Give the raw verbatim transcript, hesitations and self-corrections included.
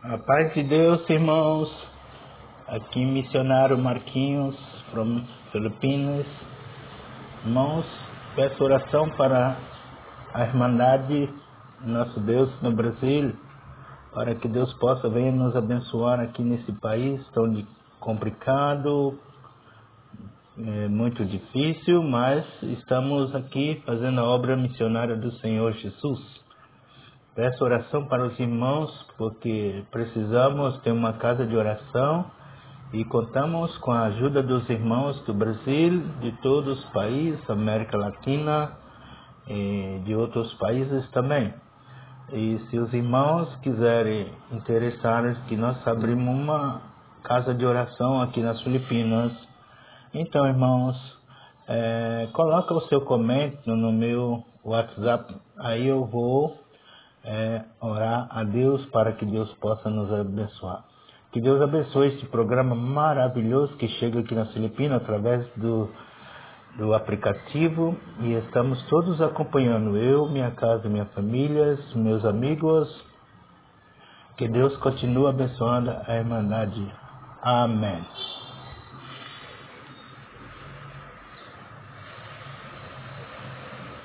A paz de Deus, irmãos. Aqui, missionário Marquinhos, from Filipinas. Irmãos, peço oração para a Irmandade, nosso Deus, no Brasil, para que Deus possa vir nos abençoar aqui nesse país tão complicado, é muito difícil, mas estamos aqui fazendo a obra missionária do Senhor Jesus. Peço oração para os irmãos, porque precisamos ter uma casa de oração e contamos com a ajuda dos irmãos do Brasil, de todos os países, América Latina e de outros países também. E se os irmãos quiserem interessar que nós abrimos uma casa de oração aqui nas Filipinas, então, irmãos, é, coloca o seu comentário no meu WhatsApp, aí eu vou É, orar a Deus para que Deus possa nos abençoar. Que Deus abençoe este programa maravilhoso que chega aqui nas Filipinas através do, do aplicativo, e estamos todos acompanhando, eu, minha casa, minha família, meus amigos. Que Deus continue abençoando a Irmandade. Amém.